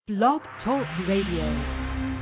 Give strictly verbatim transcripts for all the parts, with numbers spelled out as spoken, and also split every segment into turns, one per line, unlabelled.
Blog Talk Radio.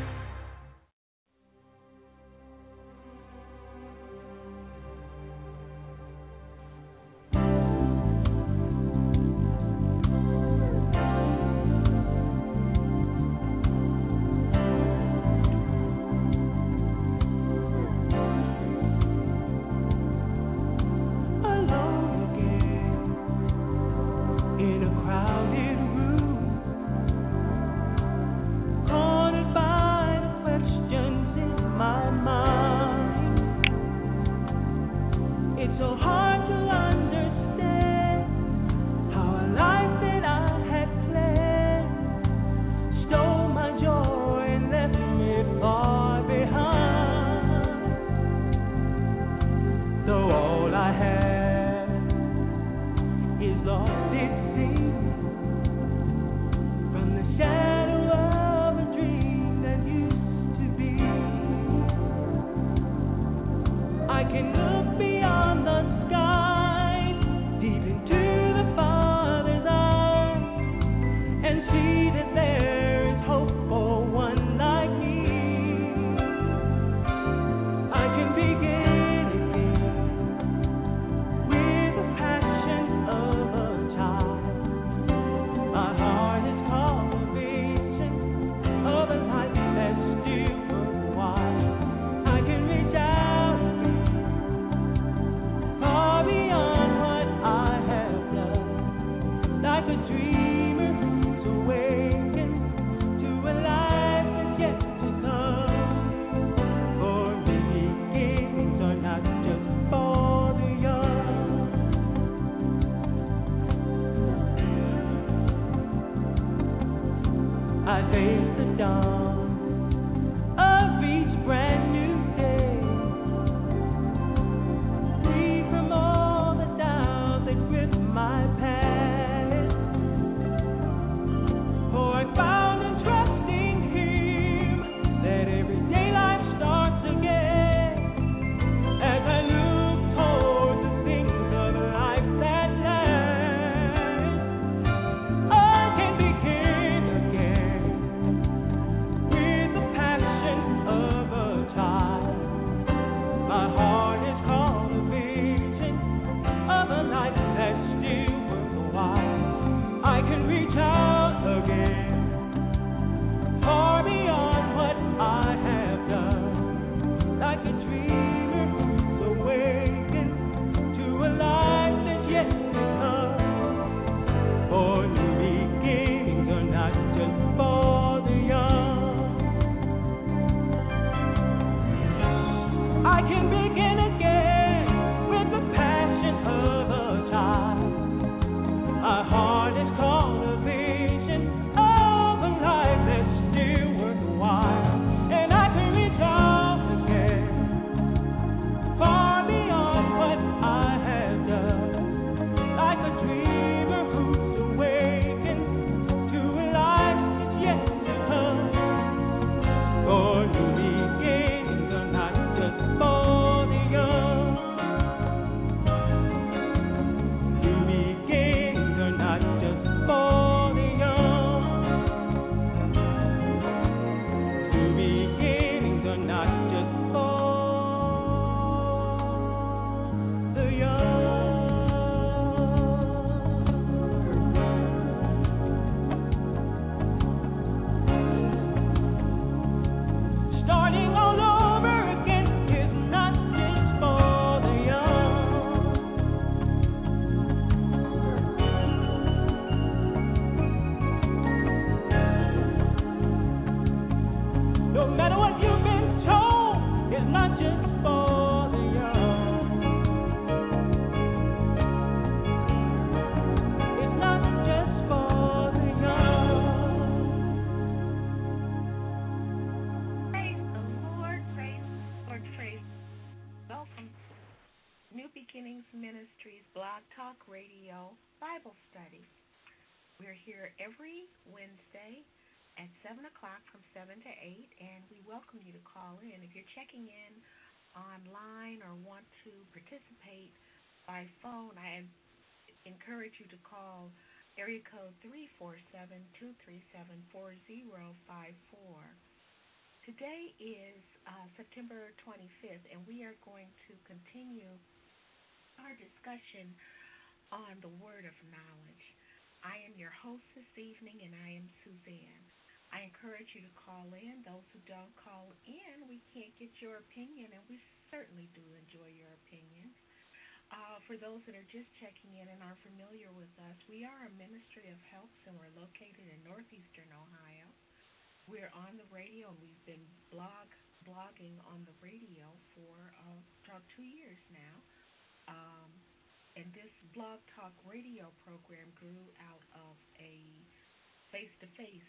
Ministries Blog Talk Radio Bible Study. We're here every Wednesday at seven o'clock from seven to eight, and we welcome you to call in. If you're checking in online or want to participate by phone, I encourage you to call area code three four seven, two three seven, four zero five four. Today is uh, September twenty-fifth, and we are going to continue our discussion on the word of knowledge. I am your host this evening, and I am Suzanne. I encourage you to call in. Those who don't call in, we can't get your opinion, and we certainly do enjoy your opinion. Uh, for those that are just checking in and aren't familiar with us, we are a ministry of helps, and we're located in northeastern Ohio. We're on the radio, and we've been blog blogging on the radio for uh, about two years now. Um, and this blog talk radio program grew out of a face-to-face,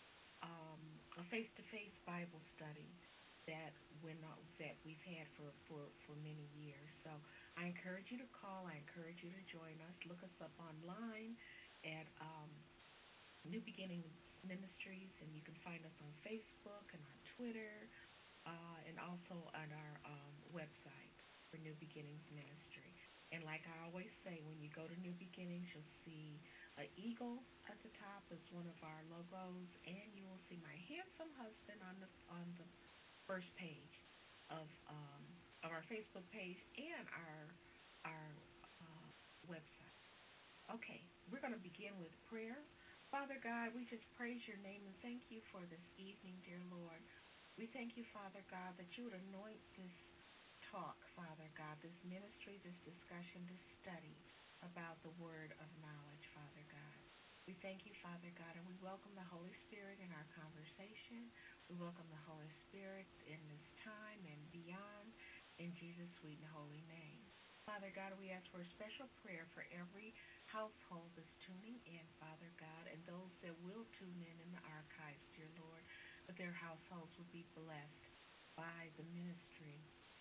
um, a face-to-face Bible study that when uh, that we've had for, for, for many years. So I encourage you to call. I encourage you to join us. Look us up online at um, New Beginnings Ministries, and you can find us on Facebook and on Twitter, uh, and also on our um, website for New Beginnings Ministry. And like I always say, when you go to New Beginnings, you'll see an eagle at the top as one of our logos, and you will see my handsome husband on the on the first page of um, of our Facebook page and our our uh, website. Okay, we're going to begin with prayer. Father God, we just praise your name and thank you for this evening, dear Lord. We thank you, Father God, that you would anoint this talk, Father God, this ministry, this discussion, this study about the word of knowledge, Father God. We thank you, Father God, and we welcome the Holy Spirit in our conversation. We welcome the Holy Spirit in this time and beyond, in Jesus' sweet and holy name. Father God, we ask for a special prayer for every household that's tuning in, Father God, and those that will tune in in the archives, dear Lord, that their households will be blessed by the ministry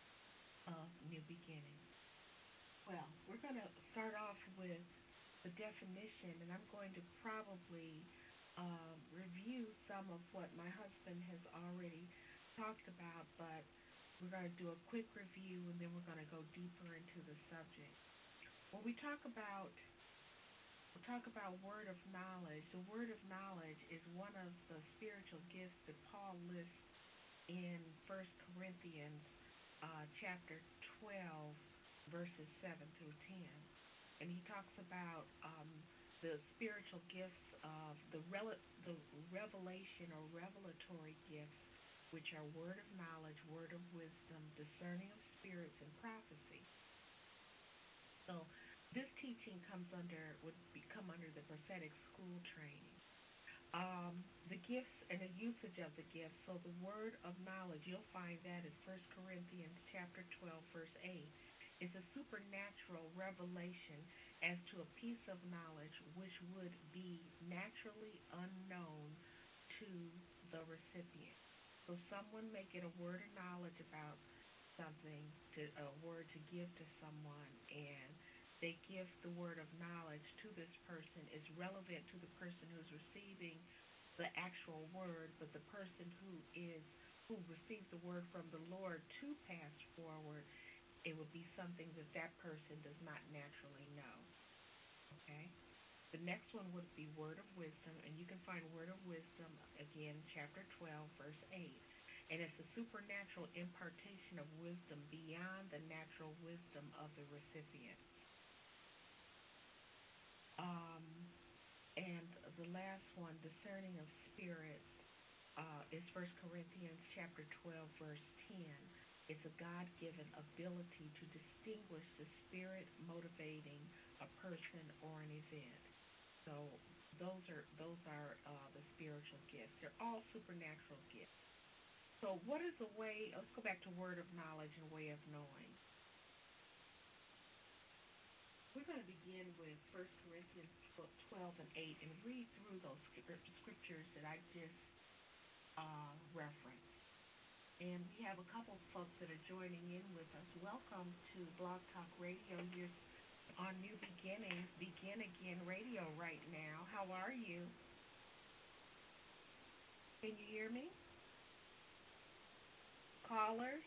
of New Beginnings. Well, we're going to start off with the definition, and I'm going to probably uh, review some of what my husband has already talked about, but we're going to do a quick review, and then we're going to go deeper into the subject. When we talk about we talk about word of knowledge, the word of knowledge is one of the spiritual gifts that Paul lists in First Corinthians uh, chapter twelve, verses seven through ten. And he talks about um, the spiritual gifts of the, rel- the revelation or revelatory gifts, which are word of knowledge, word of wisdom, discerning of spirits, and prophecy. So this teaching comes under would become under the prophetic school training. Um, the gifts and the usage of the gifts. So the word of knowledge, you'll find that in First Corinthians chapter twelve, verse eight. Is a supernatural revelation as to a piece of knowledge which would be naturally unknown to the recipient. So someone may get a word of knowledge about something, to a word to give to someone, and they give the word of knowledge to this person is relevant to the person who's receiving the actual word, but the person who is who received the word from the Lord to pass forward, it would be something that that person does not naturally know. Okay? The next one would be word of wisdom, and you can find word of wisdom, again, chapter twelve, verse eight. And it's a supernatural impartation of wisdom beyond the natural wisdom of the recipient. Um, and the last one, discerning of spirits, uh, is First Corinthians chapter twelve, verse ten. It's a God-given ability to distinguish the spirit motivating a person or an event. So those are those are uh, the spiritual gifts. They're all supernatural gifts. So what is the way? Let's go back to word of knowledge and way of knowing. We're going to begin with First Corinthians twelve and eight and read through those scriptures that I just uh, referenced. And we have a couple of folks that are joining in with us. Welcome to Blog Talk Radio. You're on New Beginnings, Begin Again Radio right now. How are you? Can you hear me? Callers?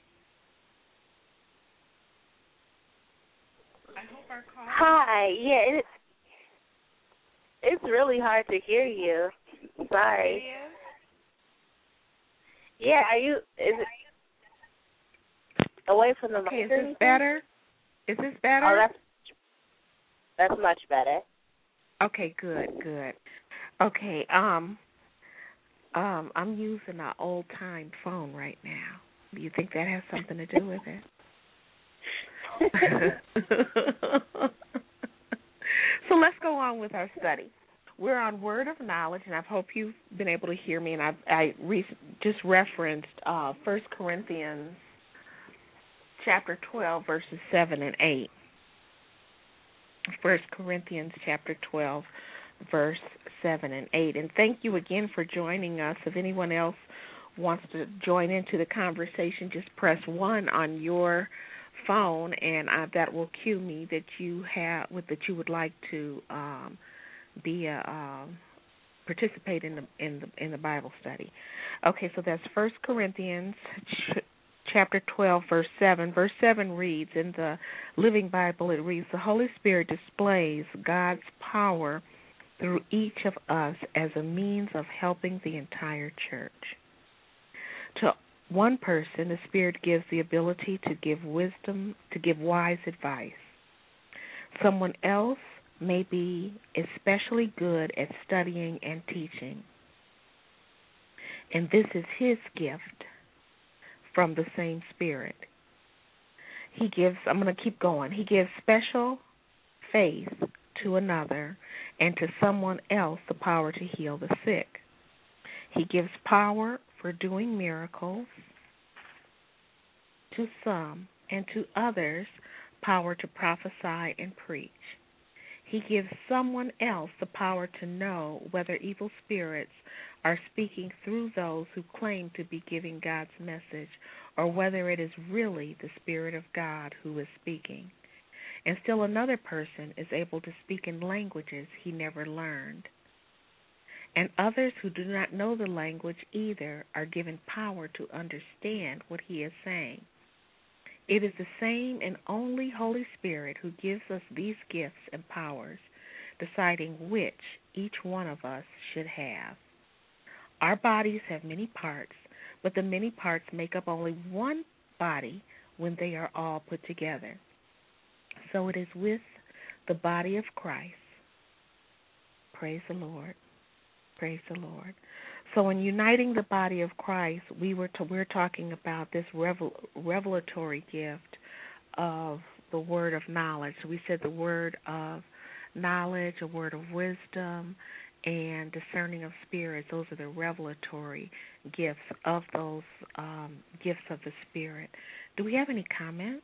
I hope our callers...
Hi, yeah. It, it's really hard to hear you. Sorry.
It is?
Yeah, are you, is it away from the
Okay,
mic?
is this better? Is this better?
Oh, that's, that's much better.
Okay, good, good. Okay, um, um, I'm using an old-time phone right now. Do you think that has something to do with it? So let's go on with our study. We're on Word of Knowledge, and I hope you've been able to hear me. And I've, I re- just referenced uh, First Corinthians chapter twelve, verses seven and eight. First Corinthians chapter twelve, verse seven and eight. And thank you again for joining us. If anyone else wants to join into the conversation, just press one on your phone, and uh, that will cue me that you have that you would like to um, be a um, participate in the in the in the Bible study. Okay, so that's First Corinthians ch- chapter twelve, verse seven. Verse seven reads in the Living Bible. It reads, "The Holy Spirit displays God's power through each of us as a means of helping the entire church. To one person, the Spirit gives the ability to give wisdom, to give wise advice. Someone else may be especially good at studying and teaching, and this is his gift from the same Spirit. He gives, I'm going to keep going, he gives special faith to another, and to someone else the power to heal the sick. He gives power for doing miracles to some, and to others power to prophesy and preach. He gives someone else the power to know whether evil spirits are speaking through those who claim to be giving God's message, or whether it is really the Spirit of God who is speaking. And still another person is able to speak in languages he never learned. And others who do not know the language either are given power to understand what he is saying. It is the same and only Holy Spirit who gives us these gifts and powers, deciding which each one of us should have. Our bodies have many parts, but the many parts make up only one body when they are all put together. So it is with the body of Christ. Praise the Lord. Praise the Lord. So in uniting the body of Christ, we were to, we're talking about this revel, revelatory gift of the word of knowledge. So we said the word of knowledge, a word of wisdom, and discerning of spirits. Those are the revelatory gifts of those um, gifts of the Spirit. Do we have any comments?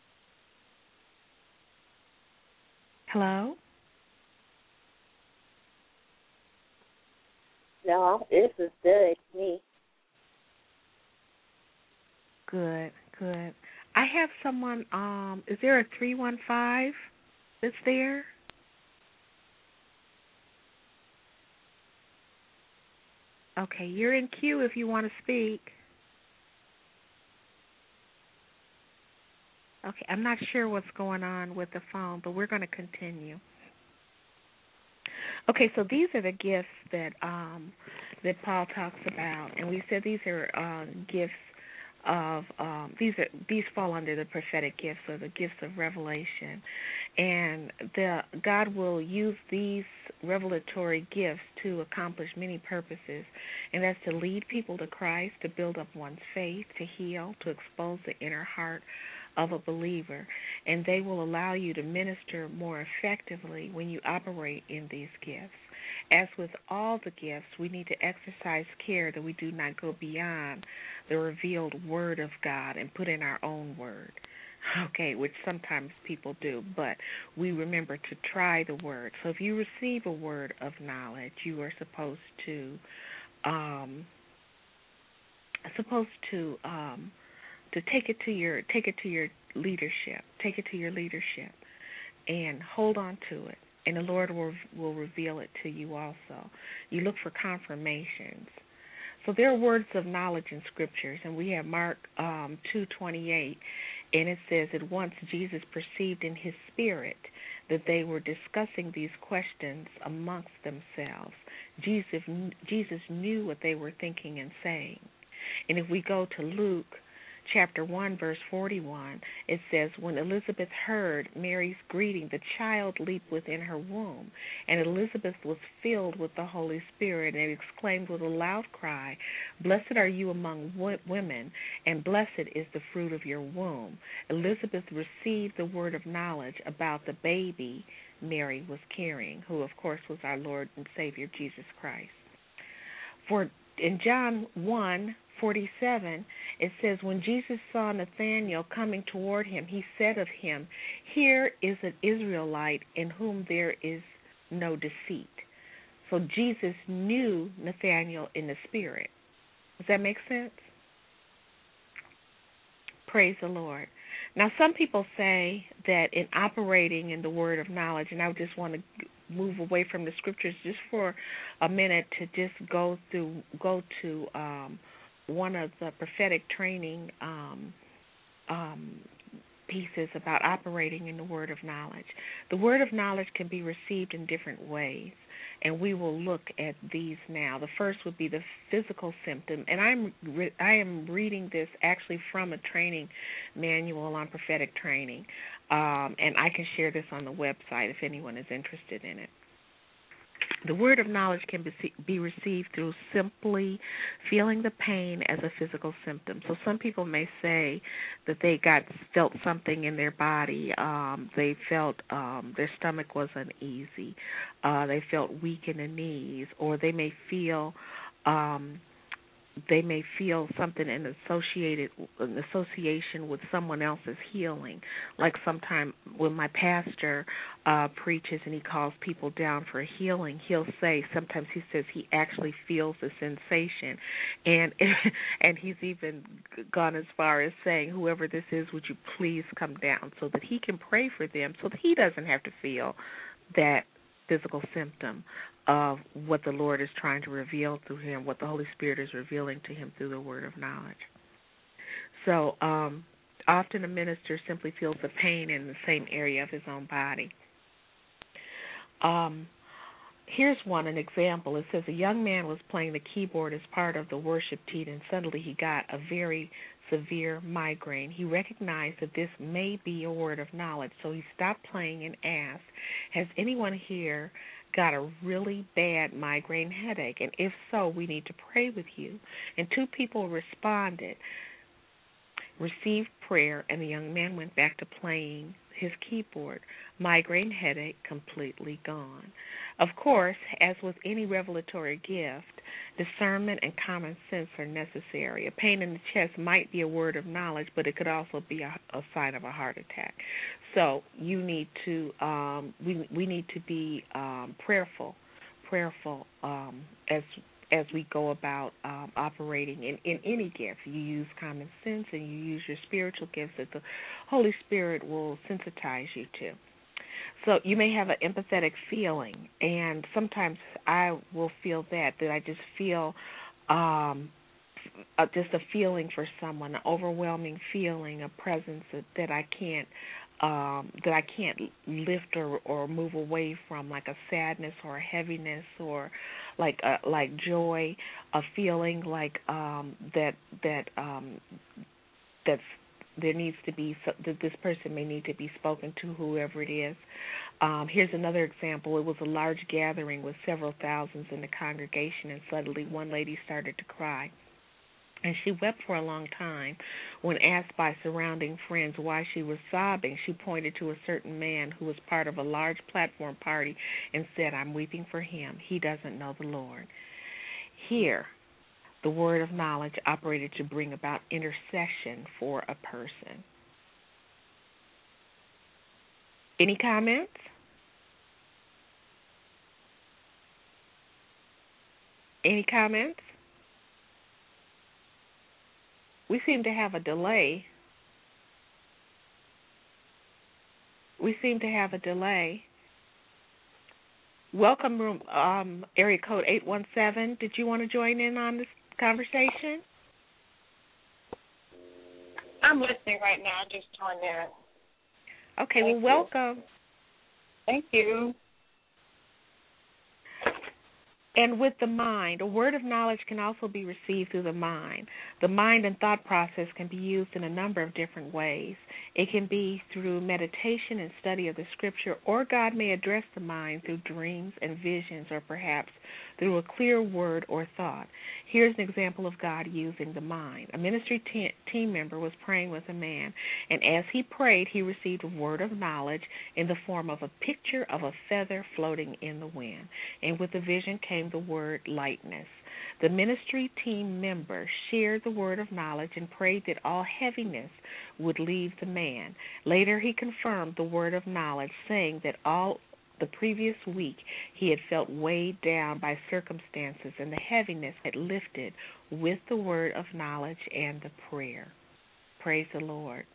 Hello?
No, this is good. Me.
Good, good. I have someone, um, is there a three one five that's there? Okay, you're in queue if you want to speak. Okay, I'm not sure what's going on with the phone, but we're going to continue. Okay, so these are the gifts that um, that Paul talks about, and we said these are uh, gifts of um, these are these fall under the prophetic gifts or the gifts of revelation, and the God will use these revelatory gifts to accomplish many purposes, and that's to lead people to Christ, to build up one's faith, to heal, to expose the inner heart of a believer, and they will allow you to minister more effectively when you operate in these gifts. As with all the gifts, we need to exercise care that we do not go beyond the revealed word of God and put in our own word, okay, which sometimes people do, but we remember to try the word. So if you receive a word of knowledge, you are supposed to um, supposed to um, to take it to your take it to your leadership, take it to your leadership, and hold on to it, and the Lord will will reveal it to you also. You look for confirmations. So there are words of knowledge in scriptures, and we have Mark um, two twenty eight, and it says, "At once Jesus perceived in his spirit that they were discussing these questions amongst themselves. Jesus, Jesus knew what they were thinking and saying. And if we go to Luke chapter one, verse forty-one, it says, when Elizabeth heard Mary's greeting, the child leaped within her womb, and Elizabeth was filled with the Holy Spirit, and exclaimed with a loud cry, blessed are you among women, and blessed is the fruit of your womb. Elizabeth received the word of knowledge about the baby Mary was carrying, who of course was our Lord and Savior Jesus Christ. For in John one forty-seven, it says, when Jesus saw Nathanael coming toward him, he said of him, here is an Israelite in whom there is no deceit. So Jesus knew Nathanael in the spirit. Does that make sense? Praise the Lord. Now, some people say that in operating in the word of knowledge, and I just want to move away from the scriptures just for a minute to just go through, go to um, one of the prophetic training um, um, pieces about operating in the word of knowledge. The word of knowledge can be received in different ways, and we will look at these now. The first would be the physical symptom, and I'm re- I am reading this actually from a training manual on prophetic training, um, and I can share this on the website if anyone is interested in it. The word of knowledge can be, be received through simply feeling the pain as a physical symptom. So some people may say that they got felt something in their body. Um, they felt um, their stomach was uneasy. Uh, they felt weak in the knees, or they may feel um, they may feel something in associated in association with someone else's healing. Like sometime when my pastor uh, preaches and he calls people down for healing, he'll say, sometimes he says he actually feels the sensation, and and he's even gone as far as saying, whoever this is, would you please come down so that he can pray for them, so that he doesn't have to feel that physical symptom of what the Lord is trying to reveal through him, what the Holy Spirit is revealing to him through the word of knowledge. So um, often a minister simply feels the pain in the same area of his own body. Um, here's one, an example. It says a young man was playing the keyboard as part of the worship team, and suddenly he got a very severe migraine. He recognized that this may be a word of knowledge, so he stopped playing and asked, has anyone here got a really bad migraine headache? And if so, we need to pray with you. And two people responded, received prayer, and the young man went back to playing his keyboard. Migraine headache completely gone. Of course, as with any revelatory gift, discernment and common sense are necessary. A pain in the chest might be a word of knowledge, but it could also be a, a sign of a heart attack. So you need to, um, we we need to be um, prayerful, prayerful um, as as we go about um, operating in, in any gift. You use common sense and you use your spiritual gifts that the Holy Spirit will sensitize you to. So you may have an empathetic feeling, and sometimes I will feel that, that I just feel um, uh, just a feeling for someone, an overwhelming feeling, a presence that, that I can't um, that I can't lift or, or move away from, like a sadness or a heaviness or like a, like joy, a feeling like um, that that um, that's there needs to be, that this person may need to be spoken to, whoever it is. Um, here's another example. It was a large gathering with several thousands in the congregation, and suddenly one lady started to cry. And she wept for a long time. When asked by surrounding friends why she was sobbing, she pointed to a certain man who was part of a large platform party and said, I'm weeping for him. He doesn't know the Lord. Here, the word of knowledge operated to bring about intercession for a person. Any comments? Any comments? We seem to have a delay. We seem to have a delay. Welcome, room, um, area code eight one seven. Did you want to join in on this conversation?
I'm listening right now. I just joined in.
Okay,
Thank
well,
you.
welcome.
Thank you.
And with the mind, a word of knowledge can also be received through the mind. The mind and thought process can be used in a number of different ways. It can be through meditation and study of the scripture, or God may address the mind through dreams and visions, or perhaps through a clear word or thought. Here's an example of God using the mind. A ministry te- team member was praying with a man, and as he prayed, he received a word of knowledge in the form of a picture of a feather floating in the wind. And with the vision came the word lightness. The ministry team member shared the word of knowledge and prayed that all heaviness would leave the man. Later, he confirmed the word of knowledge, saying that all the previous week he had felt weighed down by circumstances, and the heaviness had lifted with the word of knowledge and the prayer. Praise the Lord.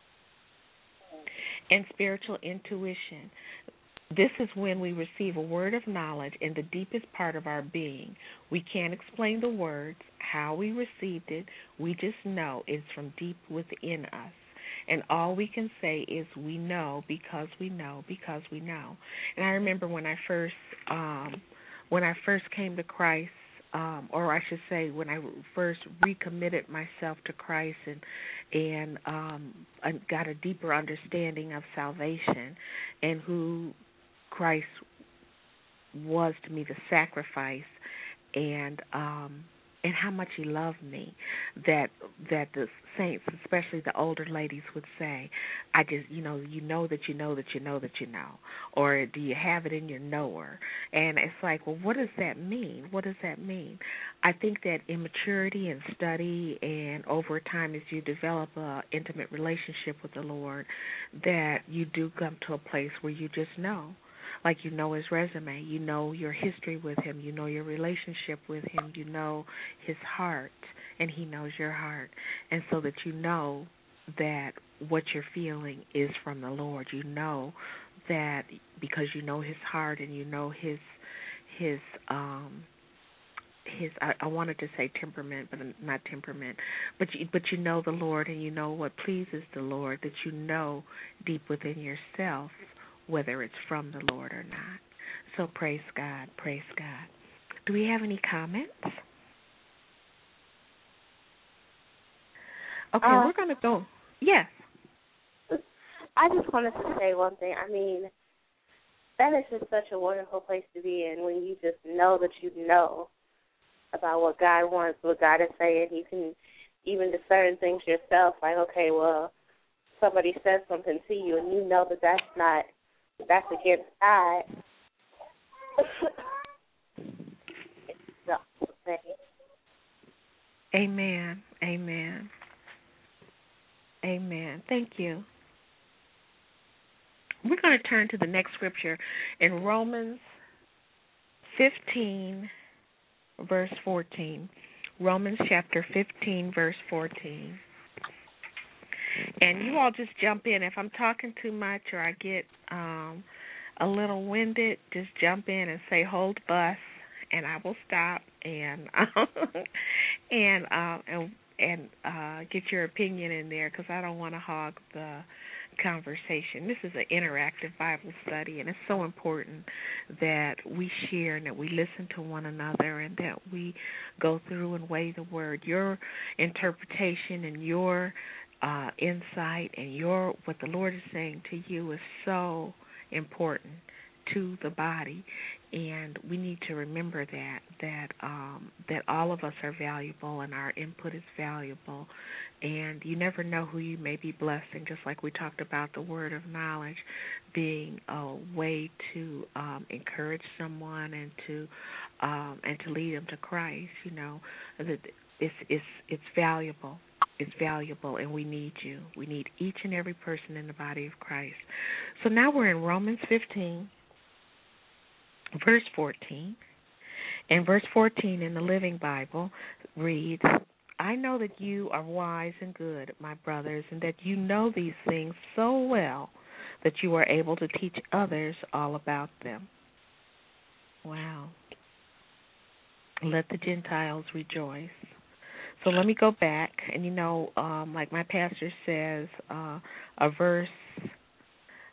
And spiritual intuition. This is when we receive a word of knowledge in the deepest part of our being. We can't explain the words, how we received it. We just know it's from deep within us. And all we can say is we know because we know because we know. And I remember when I first um, when I first came to Christ, um, or I should say when I first recommitted myself to Christ and and um, I got a deeper understanding of salvation and who Christ was to me, the sacrifice, and um, and how much He loved me. That that the saints, especially the older ladies, would say, "I just, you know, you know that you know that you know that you know," or do you have it in your knower? And it's like, well, what does that mean? What does that mean? I think that in maturity and study, and over time as you develop an intimate relationship with the Lord, that you do come to a place where you just know. Like you know his resume, you know your history with him, you know your relationship with him, you know his heart, and he knows your heart. And so that you know that what you're feeling is from the Lord. You know that because you know his heart and you know his his um his I, I wanted to say temperament, but not temperament, but you, but you know the Lord and you know what pleases the Lord, that you know deep within yourself whether it's from the Lord or not. So praise God, praise God. Do we have any comments? Okay,
uh,
we're going to go. Yes.
I just wanted to say one thing. I mean, that is just such a wonderful place to be in when you just know that you know about what God wants, what God is saying. You can even discern things yourself, like, okay, well, somebody says something to you and you know that that's not That's against God.
Amen. Amen. Amen. Thank you. We're going to turn to the next scripture in Romans fifteen, verse fourteen. Romans chapter fifteen, verse fourteen. And you all just jump in. If I'm talking too much or I get um, a little winded, just jump in and say, hold bus, and I will stop and and uh, and and uh, get your opinion in there because I don't want to hog the conversation. This is an interactive Bible study, and it's so important that we share and that we listen to one another and that we go through and weigh the word. Your interpretation and your uh, insight and your what the Lord is saying to you is so important to the body, and we need to remember that that um, that all of us are valuable and our input is valuable, and you never know who you may be blessing. Just like we talked about the word of knowledge being a way to um, encourage someone and to um, and to lead them to Christ. You know, that it's it's it's valuable. It's valuable, and we need you. We need each and every person in the body of Christ. So now we're in Romans fifteen. Verse fourteen, and verse fourteen in the Living Bible reads, I know that you are wise and good, my brothers, and that you know these things so well that you are able to teach others all about them. Wow. Let the Gentiles rejoice. So let me go back, and you know, um, like my pastor says, uh, a verse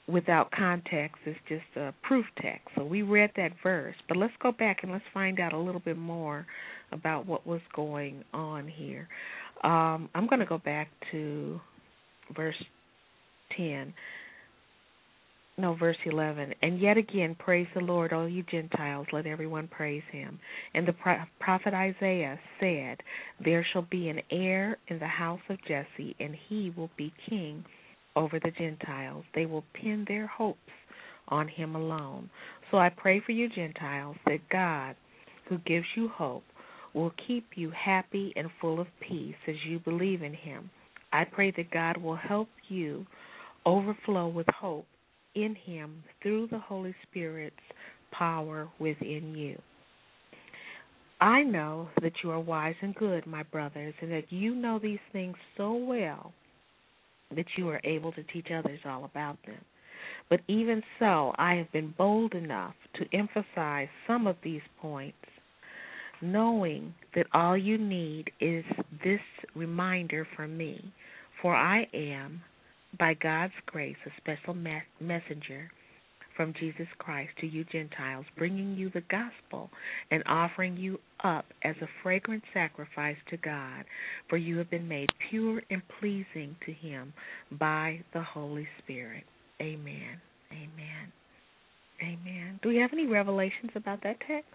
without context is just a proof text. So we read that verse, but let's go back and let's find out a little bit more about what was going on here. Um, I'm going to go back to verse ten. No, verse eleven. And yet again, praise the Lord, all you Gentiles, let everyone praise him. And the prophet Isaiah said, there shall be an heir in the house of Jesse, and he will be king over the Gentiles. They will pin their hopes on him alone. So I pray for you Gentiles that God, who gives you hope, will keep you happy and full of peace as you believe in him. I pray that God will help you overflow with hope in him through the Holy Spirit's power within you. I know that you are wise and good, my brothers, and that you know these things so well that you are able to teach others all about them. But even so, I have been bold enough to emphasize some of these points, knowing that all you need is this reminder from me, for I am, by God's grace, a special me- messenger from Jesus Christ to you Gentiles, bringing you the gospel and offering you up as a fragrant sacrifice to God, for you have been made pure and pleasing to him by the Holy Spirit. Amen. Amen. Amen. Do we have any revelations about that text?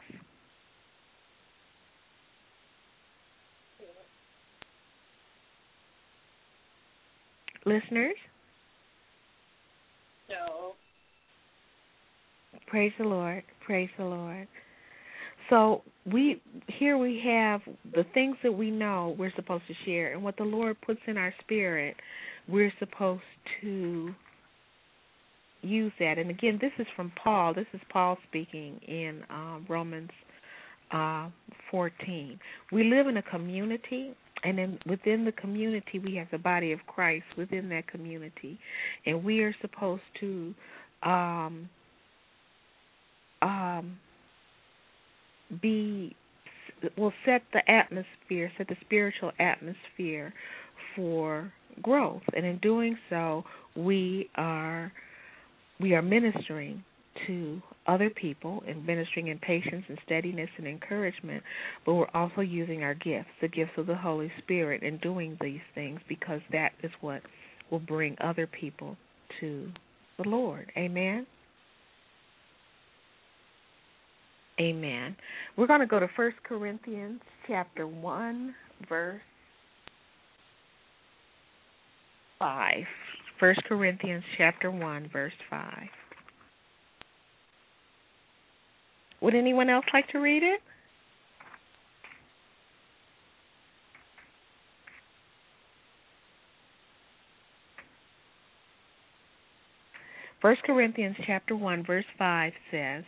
Listeners?
No.
Praise the Lord. Praise the Lord. So we here we have the things that we know we're supposed to share, and what the Lord puts in our spirit, we're supposed to use that. And again, this is from Paul. This is Paul speaking in uh, Romans uh, fourteen. We live in a community, and then within the community, we have the body of Christ within that community, and we are supposed to um, um, be will set the atmosphere, set the spiritual atmosphere for growth, and in doing so, we are we are ministering to other people and ministering in patience and steadiness and encouragement, but we're also using our gifts, the gifts of the Holy Spirit, in doing these things, because that is what will bring other people to the Lord. Amen? Amen. We're going to go to First Corinthians chapter one, verse five. First Corinthians chapter one, verse five. Would anyone else like to read it? First Corinthians chapter one, verse five says,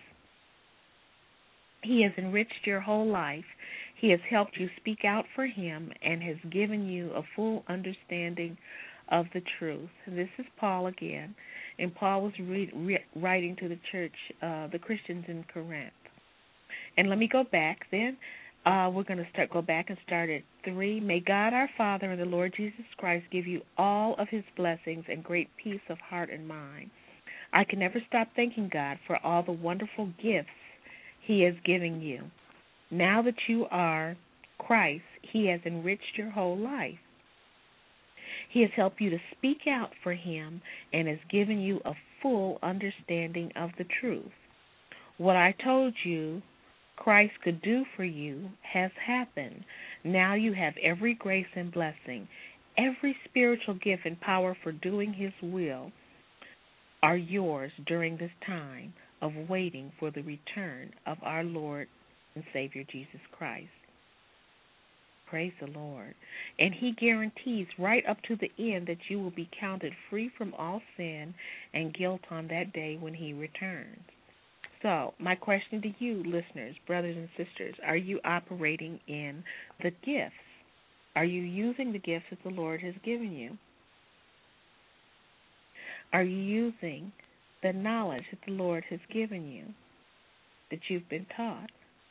He has enriched your whole life. He has helped you speak out for him and has given you a full understanding of the truth. And this is Paul again, and Paul was re- re- writing to the church, uh, the Christians in Corinth. And let me go back then. Uh, we're going to start go back and start at three. May God our Father and the Lord Jesus Christ give you all of his blessings and great peace of heart and mind. I can never stop thanking God for all the wonderful gifts he has given you. Now that you are Christ, he has enriched your whole life. He has helped you to speak out for him and has given you a full understanding of the truth. What I told you Christ could do for you has happened. Now you have every grace and blessing. Every spiritual gift and power for doing his will are yours during this time of waiting for the return of our Lord and Savior Jesus Christ. Praise the Lord. And he guarantees right up to the end that you will be counted free from all sin and guilt on that day when he returns. So, my question to you, listeners, brothers and sisters, are you operating in the gifts? Are you using the gifts that the Lord has given you? Are you using the knowledge that the Lord has given you, that you've been taught?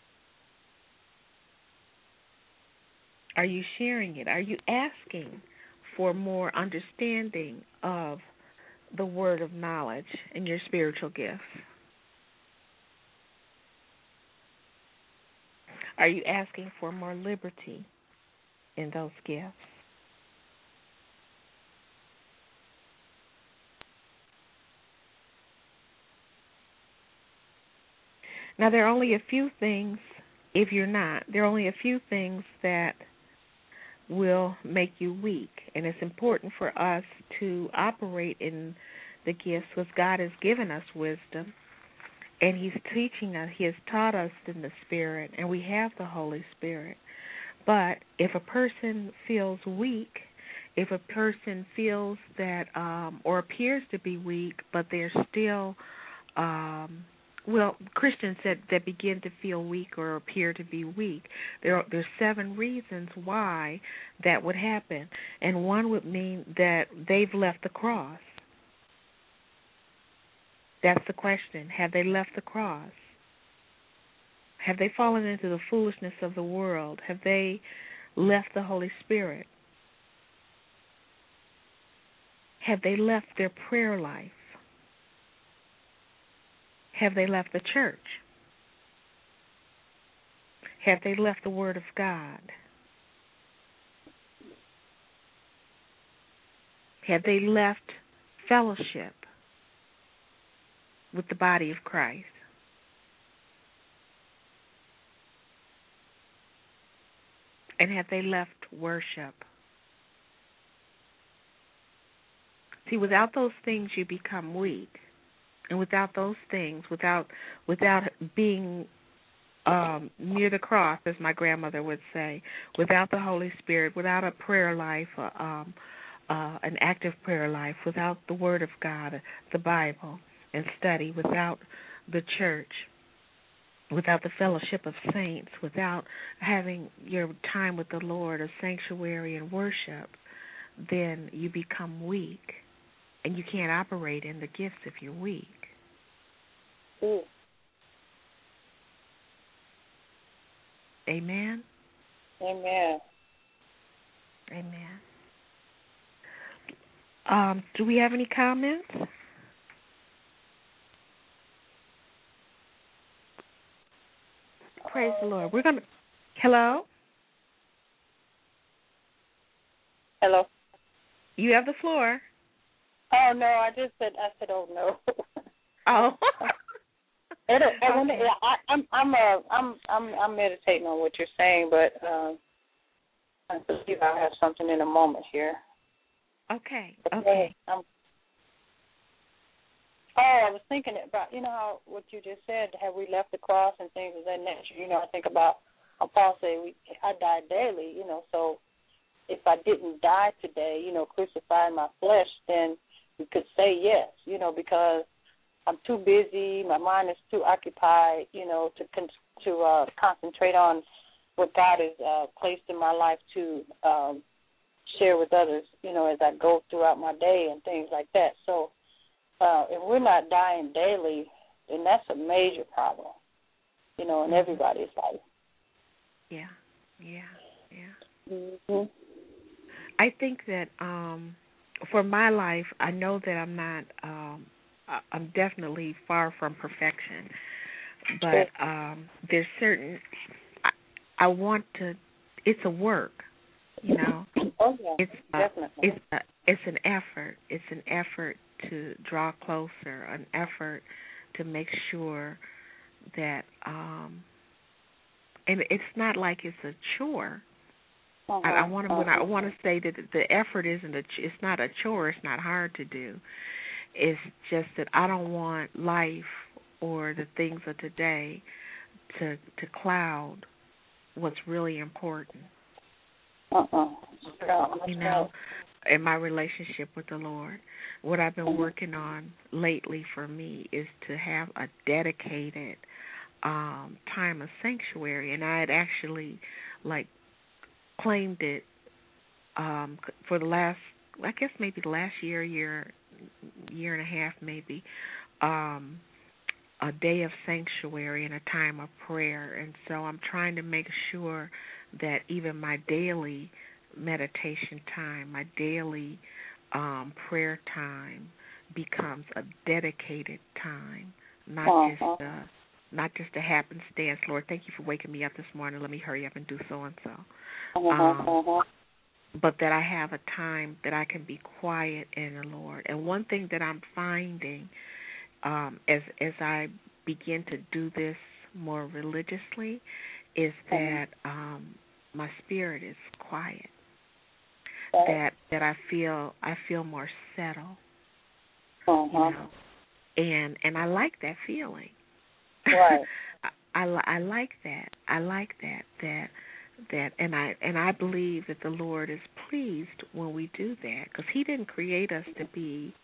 Are you sharing it? Are you asking for more understanding of the word of knowledge and your spiritual gifts? Are you asking for more liberty in those gifts? Now, there are only a few things, if you're not, there are only a few things that will make you weak. And it's important for us to operate in the gifts because God has given us wisdom. And He's teaching us, He has taught us in the Spirit, and we have the Holy Spirit. But if a person feels weak, if a person feels that, um, or appears to be weak, but they're still, um, well, Christians that, that begin to feel weak or appear to be weak, there are, there's seven reasons why that would happen. And one would mean that they've left the cross. That's the question. Have they left the cross? Have they fallen into the foolishness of the world? Have they left the Holy Spirit? Have they left their prayer life? Have they left the church? Have they left the Word of God? Have they left fellowship with the body of Christ? And have they left worship? See, without those things, you become weak. And without those things, without without being um, near the cross, as my grandmother would say, without the Holy Spirit, without a prayer life, uh, um, uh, an active prayer life, without the Word of God, the Bible, and study, without the church, without the fellowship of saints, without having your time with the Lord, a sanctuary and worship, then you become weak. And you can't operate in the gifts if you're weak.
Mm.
Amen?
Amen.
Amen. Um, do we have any comments? Praise the Lord. We're going to... Hello?
Hello?
You have the floor.
Oh, no, I just said, I said, oh, no.
Oh.
it, I,
Okay.
wonder, I, I'm, I'm, uh, I'm, I'm, I'm meditating on what you're saying, but uh, I believe I'll have something in a moment here.
Okay. Okay.
Um, oh, I was thinking about, you know, how what you just said, have we left the cross and things of that nature? You know, I think about how Paul said, we, I die daily, you know, so if I didn't die today, you know, crucifying my flesh, then you could say yes, you know, because I'm too busy, my mind is too occupied, you know, to con- to uh, concentrate on what God has uh, placed in my life to um, share with others, you know, as I go throughout my day and things like that. So uh, if we're not dying daily, then that's a major problem, you know, in
Mm-hmm.
everybody's life.
Yeah. Yeah. Yeah.
Mm-hmm.
I think that um, for my life, I know that I'm not, um, I'm definitely far from perfection, but um, there's certain, I, I want to, it's a work, you know.
Oh, yeah,
it's a,
definitely.
It's, a, it's an effort. It's an effort to draw closer, an effort to make sure that, um, and it's not like it's a chore.
Uh-huh.
I, I want to.
Uh-huh.
I want to say that the effort isn't a. It's not a chore. It's not hard to do. It's just that I don't want life or the things of today to to cloud what's really important.
Uh-uh. Yeah,
You know, in my relationship with the Lord, what I've been working on lately for me is to have a dedicated um, time of sanctuary, and I had actually like. claimed it um, for the last, I guess maybe the last year, year, year and a half maybe, um, a day of sanctuary and a time of prayer. And so I'm trying to make sure that even my daily meditation time, my daily um, prayer time becomes a dedicated time, not
Uh-huh.
just a, not just a happenstance. Lord, thank you for waking me up this morning. Let me hurry up and do so and so.
Uh-huh.
Um,
Uh-huh.
but that I have a time that I can be quiet in the Lord. And one thing that I'm finding um, as as I begin to do this more religiously is that um, my spirit is quiet.
Right.
That that I feel I feel more settled.
Uh-huh.
You know, and and I like that feeling.
Right.
I, I, I like that. I like that. That that and I and I believe that the Lord is pleased when we do that, because He didn't create us to be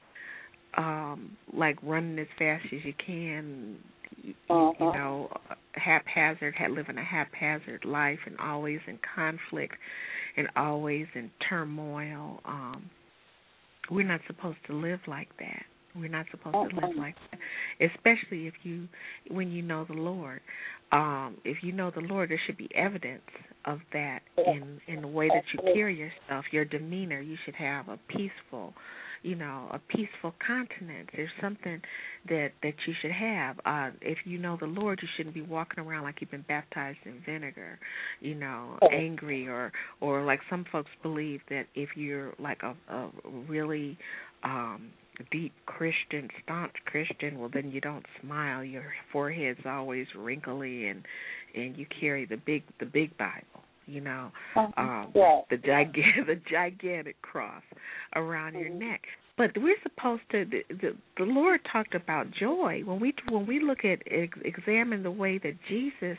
um, like running as fast as you can, you,
uh-huh.
you know, haphazard, living a haphazard life, and always in conflict, and always in turmoil. Um, we're not supposed to live like that. We're not supposed
uh-huh.
to live like that, especially if you, when you know the Lord. Um, if you know the Lord, there should be evidence of that in in the way that you carry yourself, your demeanor. You should have a peaceful, you know, a peaceful countenance. There's something that that you should have. Uh, if you know the Lord, you shouldn't be walking around like you've been baptized in vinegar, you know, angry, or or like some folks believe that if you're like a, a really um, deep Christian, staunch Christian, well, then you don't smile. Your forehead's always wrinkly, and and you carry the big the big Bible, you know, um,
yeah.
the gigantic the gigantic cross around your neck. But we're supposed to. The, the, the Lord talked about joy when we when we look at ex, examine the way that Jesus.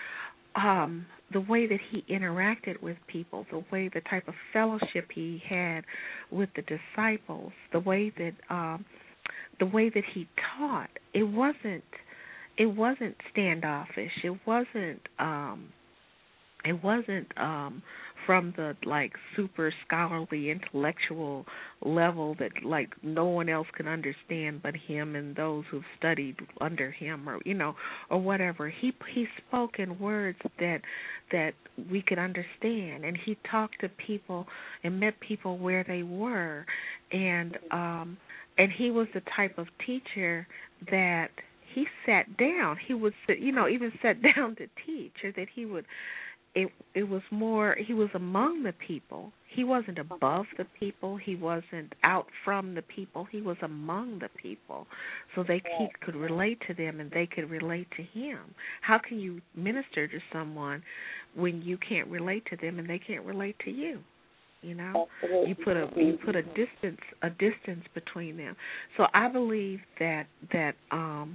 Um, the way that he interacted with people, the way, the type of fellowship he had with the disciples, the way that, um, the way that he taught, it wasn't, it wasn't standoffish. It wasn't, um, it wasn't um, from the like super scholarly intellectual level that like no one else can understand but him and those who've studied under him, or you know, or whatever. He he spoke in words that that we could understand, and he talked to people and met people where they were, and um, and he was the type of teacher that he sat down. He would sit, you know, even sat down to teach, or that he would. It it was more, he was among the people. He wasn't above the people. He wasn't out from the people. He was among the people. So they he could relate to them and they could relate to him. How can you minister to someone when you can't relate to them and they can't relate to you? You know? You put a you put a distance a distance between them. So I believe that that um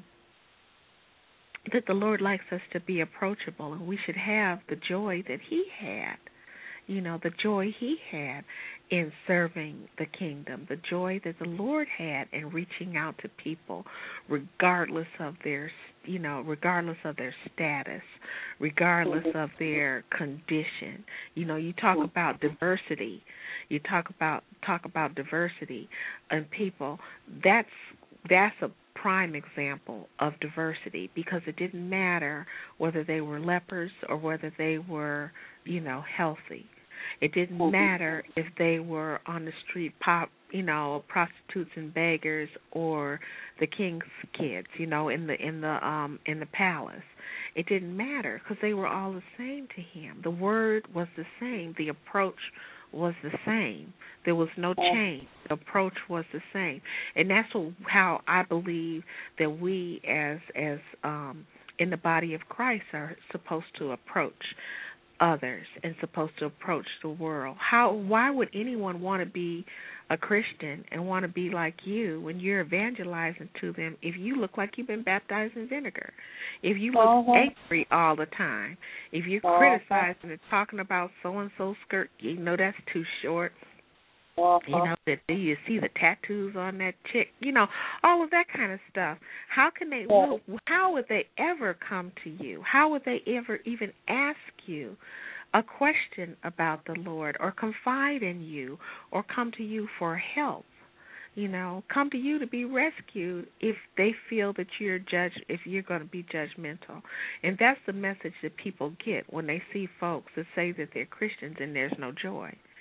that the Lord likes us to be approachable, and we should have the joy that he had, you know, the joy he had in serving the kingdom, the joy that the Lord had in reaching out to people regardless of their, you know, regardless of their status, regardless of their condition. You know, you talk about diversity, you talk about talk about diversity and people. That's that's a prime example of diversity, because it didn't matter whether they were lepers or whether they were, you know, healthy. It didn't matter if they were on the street, pop, you know, prostitutes and beggars, or the king's kids, you know, in the in the um in the palace. It didn't matter, because they were all the same to him. The word was the same. The approach was the same. There was no change. The approach was the same, and that's what, how I believe that we, as as um, in the body of Christ, are supposed to approach others and supposed to approach the world. How? Why would anyone want to be a Christian and want to be like you when you're evangelizing to them if you look like you've been baptized in vinegar, if you look uh-huh. angry all the time, if you're uh-huh. criticizing and talking about so-and-so skirt, you know that's too short, uh-huh. you know, that you see the tattoos on that chick, you know, all of that kind of stuff. How can they, yeah. how would they ever come to you? How would they ever even ask you a question about the Lord, or confide in you, or come to you for help? You know, come to you to be rescued if they feel that you're judge, if you're going to be judgmental. And that's the message that people get when they see folks that say that they're Christians and there's no joy.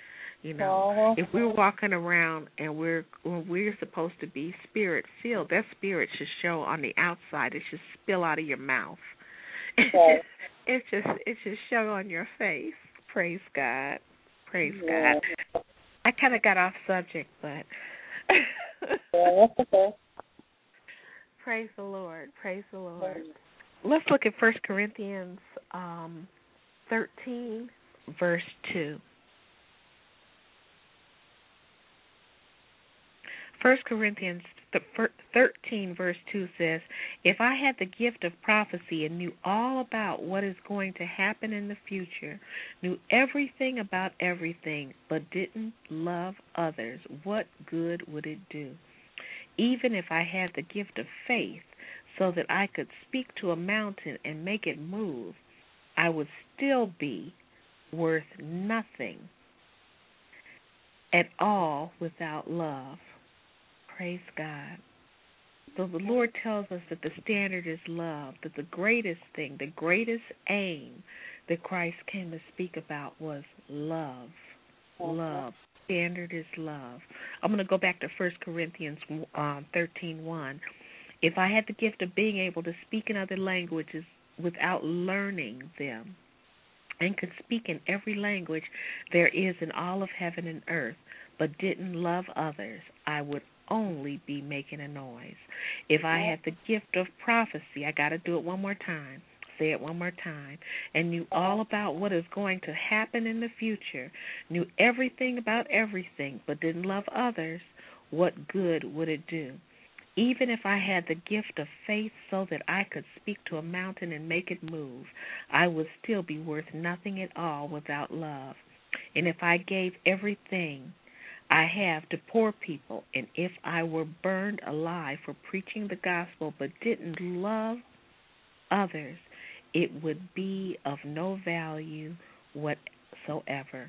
You know,
Uh-huh.
if we're walking around and we're when we're supposed to be spirit filled, that spirit should show on the outside. It should spill out of your mouth.
Right.
it just it should show on your face. Praise God. Praise
Yeah.
God. I kind of got off subject, but
Yeah, that's okay.
praise the Lord. Praise the Lord. Let's look at First Corinthians um, thirteen, verse two. First Corinthians thirteen, verse two says, "If I had the gift of prophecy and knew all about what is going to happen in the future, knew everything about everything, but didn't love others, what good would it do? Even if I had the gift of faith so that I could speak to a mountain and make it move, I would still be worth nothing at all without love." Praise God. So the Lord tells us that the standard is love, that the greatest thing, the greatest aim that Christ came to speak about was love. Love. Standard is love. I'm going to go back to First Corinthians um, thirteen one. If I had the gift of being able to speak in other languages without learning them, and could speak in every language there is in all of heaven and earth, but didn't love others, I would only be making a noise. If I had the gift of prophecy, I got to do it one more time, say it one more time, and knew all about what is going to happen in the future, knew everything about everything, but didn't love others, what good would it do? Even if I had the gift of faith so that I could speak to a mountain and make it move, I would still be worth nothing at all without love. And if I gave everything I have to poor people, and if I were burned alive for preaching the gospel but didn't love others, it would be of no value whatsoever.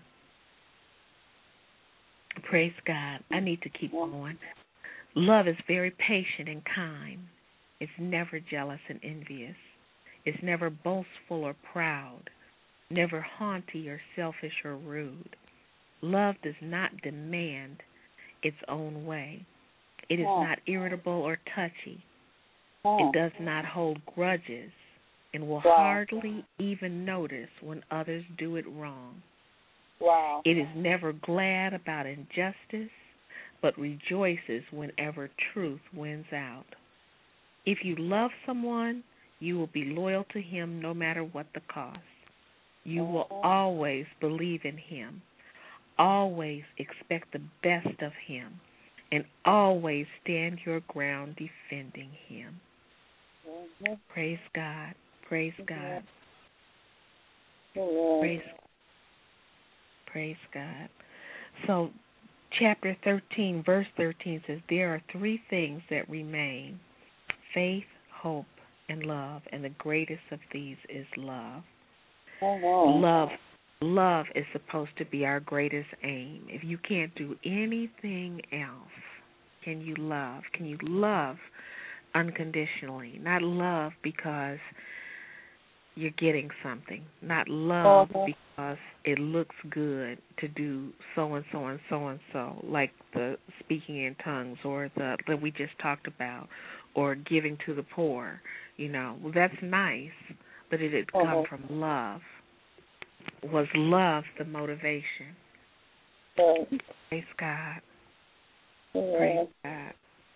Praise God. I need to keep going. Love is very patient and kind. It's never jealous and envious. It's never boastful or proud, never haughty or selfish or rude. Love does not demand its own way. It is not irritable or touchy. It does not hold grudges and will hardly even notice when others do it wrong.
Wow.
It is never glad about injustice, but rejoices whenever truth wins out. If you love someone, you will be loyal to him no matter what the cost. You will always believe in him, always expect the best of him, and always stand your ground defending him. Mm-hmm. Praise God. Praise God.
Mm-hmm.
Praise, praise God. So, chapter thirteen, verse thirteen says, there are three things that remain: faith, hope, and love, and the greatest of these is love.
Mm-hmm.
Love Love is supposed to be our greatest aim. If you can't do anything else, can you love? Can you love unconditionally? Not love because you're getting something. Not love
Uh-huh.
because it looks good to do so and so and so and so, like the speaking in tongues or the that we just talked about, or giving to the poor. You know, well, that's nice, but it had come
Uh-huh.
from love. Was love the motivation?
Right.
Praise God.
Yeah.
Praise God.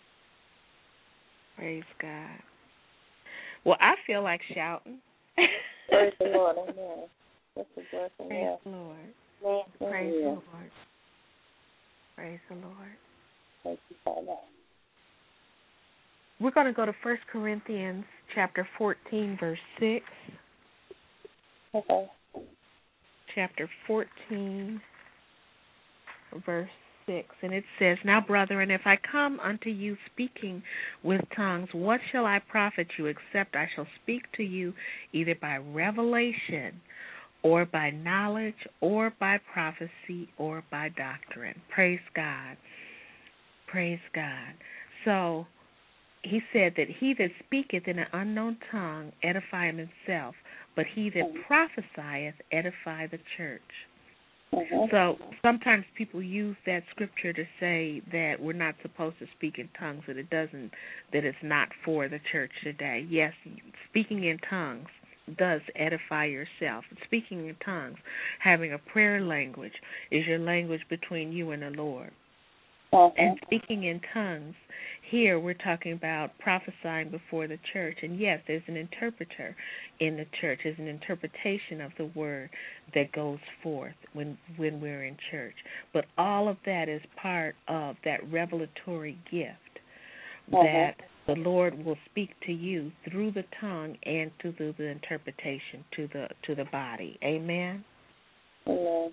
Praise God. Well, I feel like shouting.
Praise the Lord. Amen. That's a blessing.
Praise
Yeah.
the Lord.
Amen.
Praise
Yeah.
the Lord. Praise the Lord.
Thank you, Father.
We're going to go to First Corinthians chapter fourteen, verse six.
Okay.
Chapter fourteen, verse six. And it says, now, brethren, if I come unto you speaking with tongues, what shall I profit you, except I shall speak to you either by revelation, or by knowledge, or by prophecy, or by doctrine? Praise God. Praise God. So he said that he that speaketh in an unknown tongue edifieth himself, but he that prophesieth edify the church.
Uh-huh.
So sometimes people use that scripture to say that we're not supposed to speak in tongues, that it doesn't, that it's not for the church today. Yes, speaking in tongues does edify yourself. Speaking in tongues, having a prayer language, is your language between you and the Lord.
Uh-huh.
And speaking in tongues, here we're talking about prophesying before the church. And yes, there's an interpreter in the church. There's an interpretation of the word that goes forth when when we're in church. But all of that is part of that revelatory gift
Uh-huh.
that the Lord will speak to you through the tongue and through the, the interpretation to the to the body. Amen?
Amen.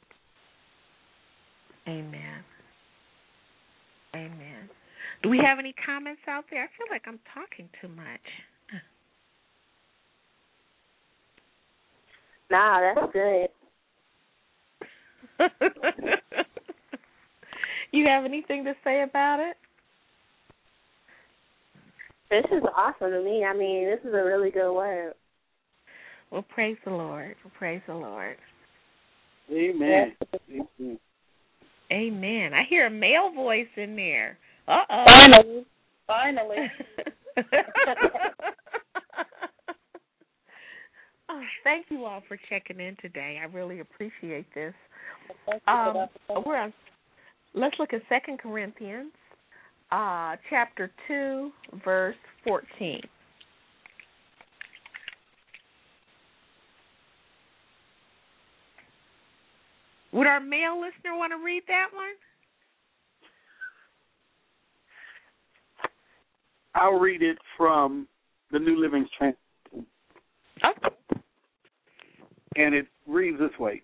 Amen. Amen. Do we have any comments out there? I feel like I'm talking too much.
Nah, that's good.
You have anything to say about it?
This is awesome to me. I mean, this is a really good word.
Well, praise the Lord. Praise the Lord.
Amen.
Yes.
Amen. I hear a male voice in there. Uh-oh.
Finally. Finally.
Oh, thank you all for checking in today. I really appreciate this.
Thank you for
Um,
that.
we're on, let's look at Second Corinthians, uh, chapter two, verse fourteen. Would our male listener want to read that one?
I'll read it from the New Living Translation.
Okay.
And it reads this way.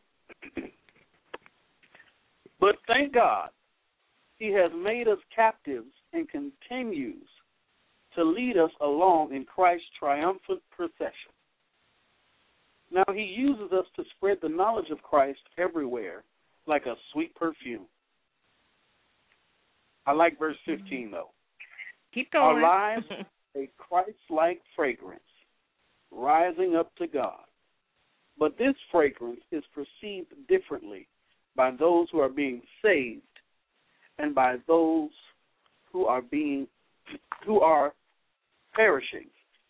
But thank God, he has made us captives and continues to lead us along in Christ's triumphant procession. Now he uses us to spread the knowledge of Christ everywhere like a sweet perfume. I like verse fifteen, though.
Keep going.
Our lives a Christ-like fragrance rising up to God. But this fragrance is perceived differently by those who are being saved and by those who are being who are perishing.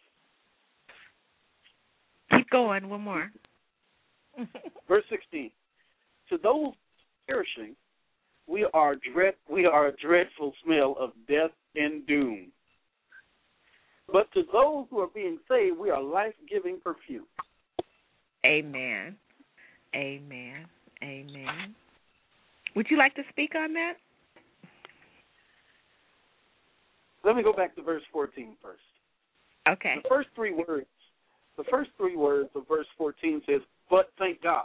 Keep going. One more.
Verse sixteen. To those perishing, we are dread we are a dreadful smell of death and doom. But to those who are being saved, we are life-giving perfume.
Amen. Amen. Amen. Would you like to speak on that?
Let me go back to verse fourteen first.
Okay.
The first three words, the first three words of verse fourteen says, "But thank God."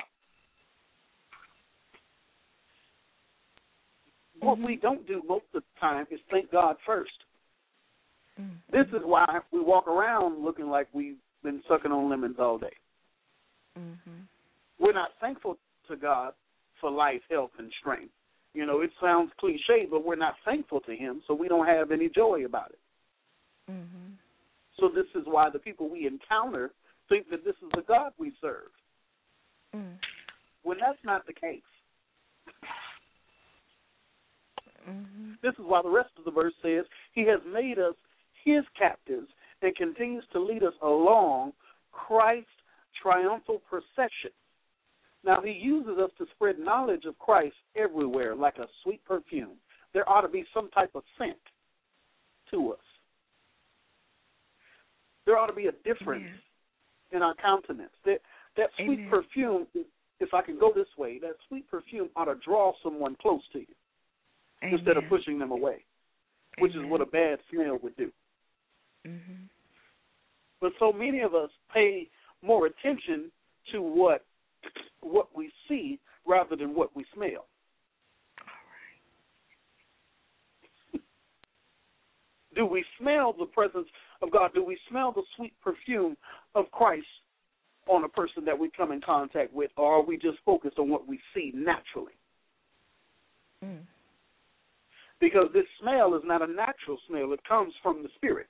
Mm-hmm. What we don't do most of the time is thank God first. Mm-hmm. This is why we walk around looking like we've been sucking on lemons all day.
Mm-hmm.
We're not thankful to God for life, health, and strength. You know, it sounds cliche, but we're not thankful to him, so we don't have any joy about it.
Mm-hmm.
So this is why the people we encounter think that this is the God we serve,
mm.
when that's not the case.
Mm-hmm.
This is why the rest of the verse says, he has made us his captives and continues to lead us along Christ's triumphal procession. Now, he uses us to spread knowledge of Christ everywhere like a sweet perfume. There ought to be some type of scent to us. There ought to be a difference Amen. In our countenance. That, that sweet Amen. Perfume, if I can go this way, that sweet perfume ought to draw someone close to you Amen. Instead of pushing them away, which Amen. Is what a bad smell would do.
Mm-hmm.
But so many of us pay more attention to what what we see rather than what we smell.
All
right. Do we smell the presence of God? Do we smell the sweet perfume of Christ on a person that we come in contact with, or are we just focused on what we see naturally?
Mm.
Because this smell is not a natural smell. It comes from the Spirit.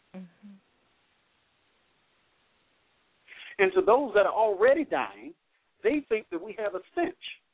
Mm-hmm.
And to those that are already dying, they think that we have a stench.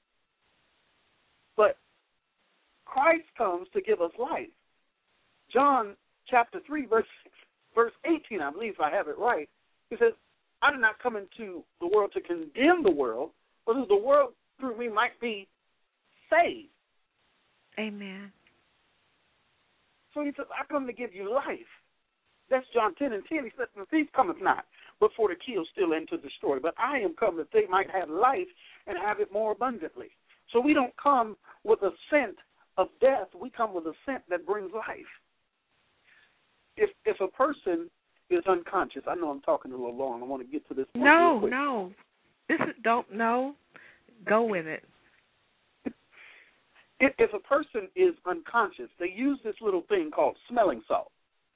But Christ comes to give us life. John chapter three, verse verse eighteen, I believe, if I have it right, he says, I did not come into the world to condemn the world, but that the world through me might be saved.
Amen.
So he says, I come to give you life. That's John ten and ten. He said, the thief cometh not, but for to kill, steal, and to destroy. But I am come that they might have life and have it more abundantly. So we don't come with a scent of death. We come with a scent that brings life. If if a person is unconscious, I know I'm talking a little long. I want to get to this point
No,
real quick.
no. This is, don't, no. Go with it.
If, if a person is unconscious, they use this little thing called smelling salt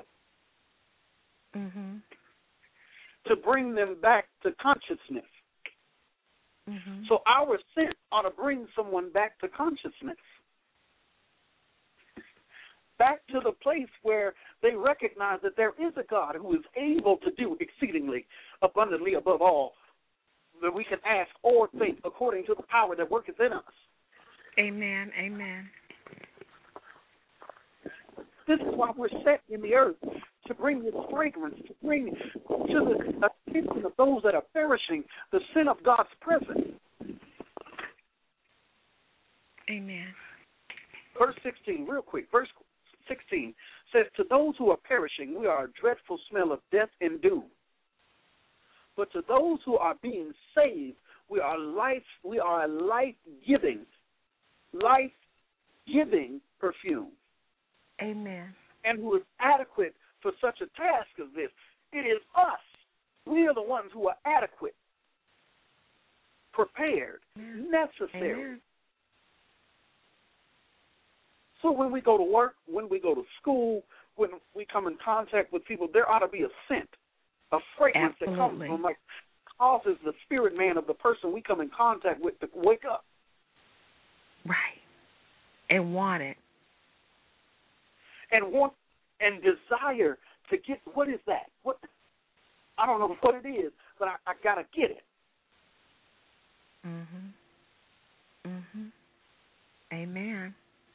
Mm-hmm.
to bring them back to consciousness.
Mm-hmm.
So our scent ought to bring someone back to consciousness, back to the place where they recognize that there is a God who is able to do exceedingly abundantly above all that we can ask or think, according to the power that worketh in us.
Amen. Amen.
This is why we're set in the earth, to bring this fragrance, to bring to the attention of those that are perishing the sin of God's presence.
Amen.
Verse sixteen, real quick. Verse sixteen says, to those who are perishing, we are a dreadful smell of death and doom. But to those who are being saved, we are life. We are a life-giving, life-giving perfume.
Amen.
And who is adequate for such a task as this. It is us. We are the ones who are adequate, prepared,
Amen.
necessary.
Amen.
So when we go to work, when we go to school, when we come in contact with people, there ought to be a scent, a fragrance
Absolutely.
that comes from, like, causes the spirit man of the person we come in contact with to wake up.
Right. And want it.
And want and desire to get, what is that? What? I don't know what it is, but I, I got to get it.
Mm-hmm. Mm-hmm. Amen.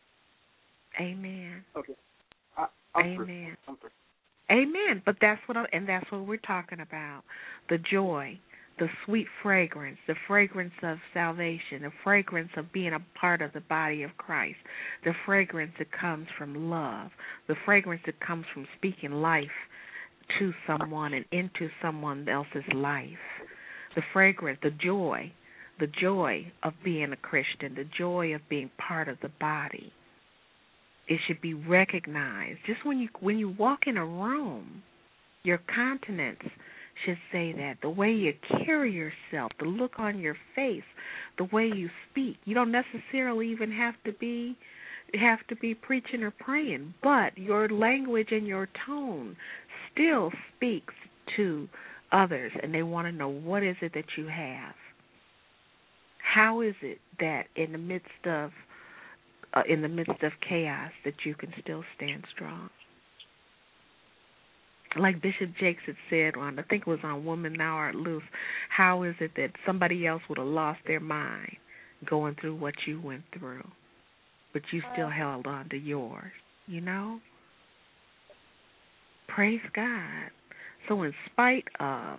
Amen.
Okay. I, I'm
Amen.
I'm free.
Amen. But that's what I, and that's what we're talking about. The joy, the sweet fragrance, the fragrance of salvation, the fragrance of being a part of the body of Christ, the fragrance that comes from love, the fragrance that comes from speaking life to someone and into someone else's life, the fragrance, the joy, the joy of being a Christian, the joy of being part of the body. It should be recognized. Just when you when you walk in a room, your countenance should say that. The way you carry yourself, the look on your face, the way you speak. You don't necessarily even have to be have to be preaching or praying, but your language and your tone still speaks to others, and they want to know, what is it that you have? How is it that in the midst of uh, in the midst of chaos that you can still stand strong? Like Bishop Jakes had said on, I think it was on Woman Thou Art Loose, how is it that somebody else would have lost their mind going through what you went through, but you still held on to yours, you know? Praise God. So in spite of,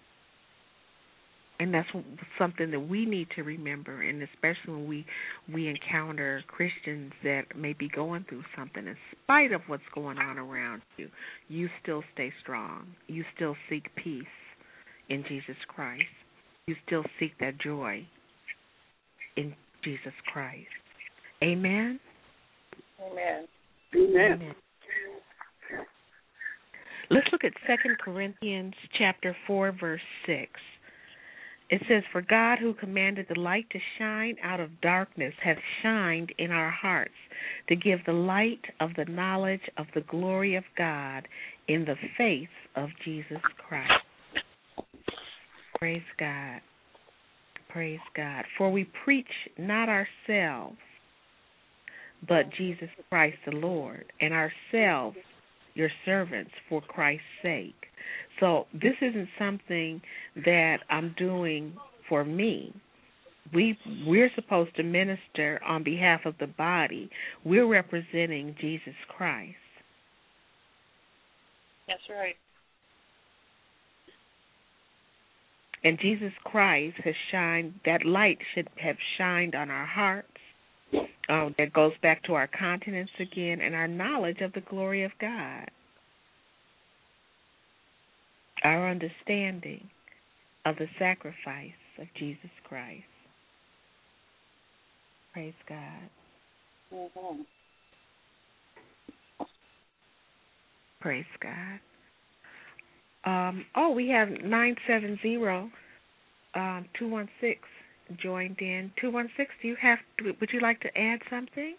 and that's something that we need to remember, and especially when we, we encounter Christians that may be going through something, in spite of what's going on around you, you still stay strong. You still seek peace in Jesus Christ. You still seek that joy in Jesus Christ. Amen?
Amen.
Amen.
Amen. Let's look at Second Corinthians chapter four, verse six. It says, for God who commanded the light to shine out of darkness hath shined in our hearts to give the light of the knowledge of the glory of God in the face of Jesus Christ. Praise God. Praise God. For we preach not ourselves, but Jesus Christ the Lord, and ourselves your servants for Christ's sake. So this isn't something that I'm doing for me. we we're supposed to minister on behalf of the body. We're representing Jesus Christ.
That's right.
And Jesus Christ has shined, that light should have shined on our hearts. Uh, that goes back to our continence again and our knowledge of the glory of God. Our understanding of the sacrifice of Jesus Christ. Praise God.
Mm-hmm.
Praise God. Um, oh, we have nine seven zero, um, two one six joined in. two one six, do you have, would you like to add something?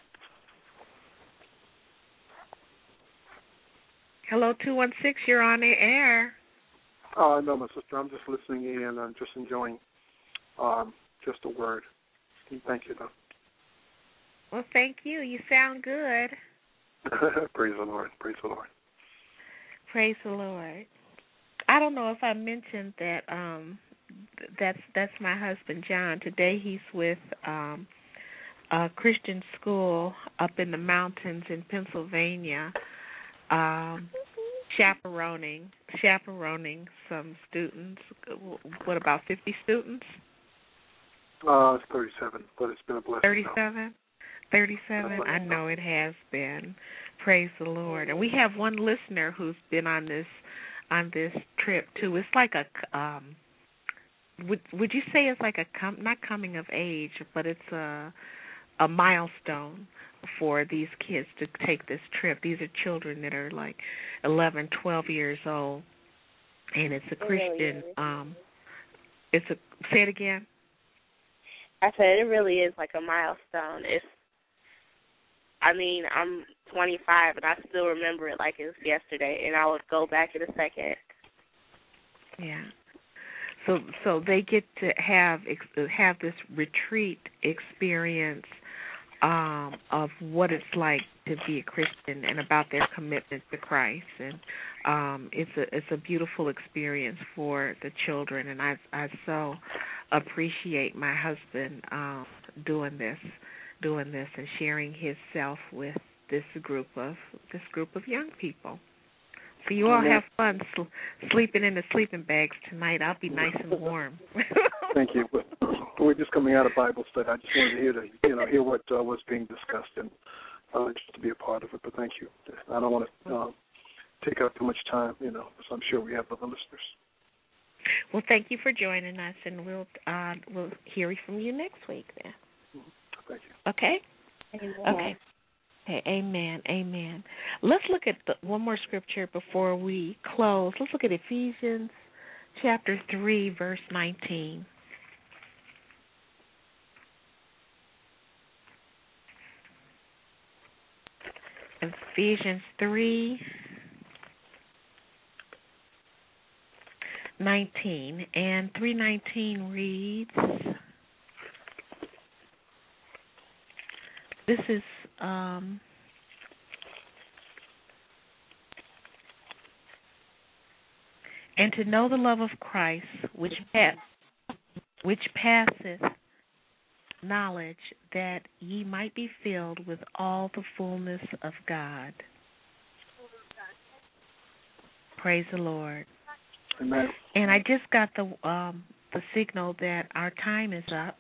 Hello, two one six, you're on the air.
Oh, no, my sister, I'm just listening in. I'm just enjoying um, just a word. Thank you, though.
Well, thank you. You sound good.
Praise the Lord. Praise the Lord.
Praise the Lord. I don't know if I mentioned that um, that's that's my husband, John. Today he's with um, a Christian school up in the mountains in Pennsylvania, um, chaperoning chaperoning some students. What, about fifty students?
Uh, it's thirty-seven, but it's been a blessing.
thirty-seven? thirty-seven? I know it has been. Praise the Lord. And we have one listener who's been on this on this trip too. It's like a um would would you say it's like a com- not coming of age, but it's a a milestone for these kids to take this trip. These are children that are like eleven, twelve years old, and it's a Christian um it's a say it again.
I said it really is like a milestone. It's I mean, I'm twenty-five, and I still remember it like it was yesterday, and I would go back in a second.
Yeah. So, so they get to have have this retreat experience um, of what it's like to be a Christian and about their commitment to Christ, and um, it's a it's a beautiful experience for the children, and I I so appreciate my husband um, doing this. doing this and sharing his self with this group of this group of young people. So you all have fun sl- sleeping in the sleeping bags tonight. I'll be nice and warm.
Thank you. We're just coming out of Bible study. I just wanted to hear the, you know hear what uh, was being discussed and uh, just to be a part of it. But thank you. I don't want to uh, take up too much time, you know, because I'm sure we have other listeners.
Well, thank you for joining us, and we'll uh, we'll hear from you next week then.
Thank you.
Okay?
Amen.
Okay. Okay, amen, amen. Let's look at the, one more scripture before we close. Let's look at Ephesians chapter three, verse nineteen. Ephesians three, nineteen. And three nineteen reads, this is um, and to know the love of Christ, which pass, which passeth knowledge, that ye might be filled with all the fullness of God. Praise the Lord.
Amen.
And I just got the um, the signal that our time is up.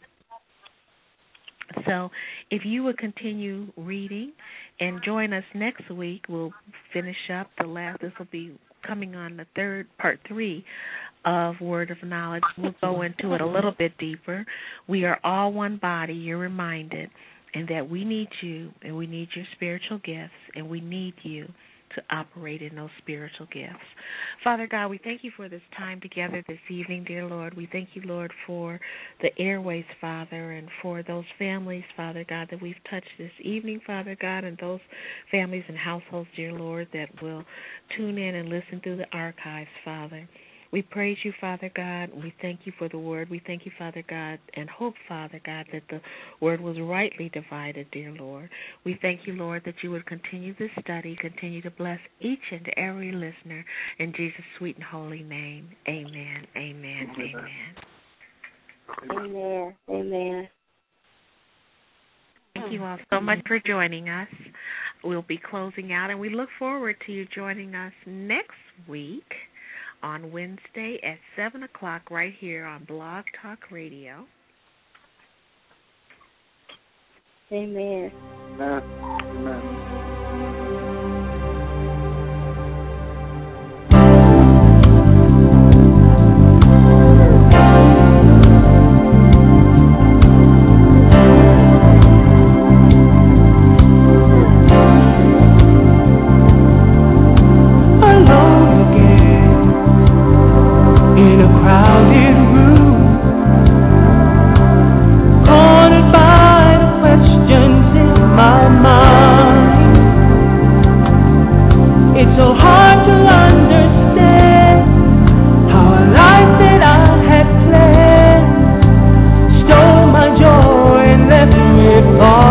So if you would continue reading and join us next week, we'll finish up the last. This will be coming on the third, part three of Word of Knowledge. We'll go into it a little bit deeper. We are all one body, you're reminded, and that we need you, and we need your spiritual gifts, and we need you to operate in those spiritual gifts. Father God, we thank you for this time together this evening, dear Lord. We thank you, Lord, for the airways, Father, and for those families, Father God, that we've touched this evening, Father God, and those families and households, dear Lord, that will tune in and listen through the archives, Father. We praise you, Father God. We thank you for the word. We thank you, Father God, and hope, Father God, that the word was rightly divided, dear Lord. We thank you, Lord, that you would continue this study, continue to bless each and every listener. In Jesus' sweet and holy name, amen, amen, amen.
Amen. Amen.
Thank you all so much for joining us. We'll be closing out, and we look forward to you joining us next week on Wednesday at seven o'clock right here on Blog Talk Radio.
Amen.
Amen. Amen.
Oh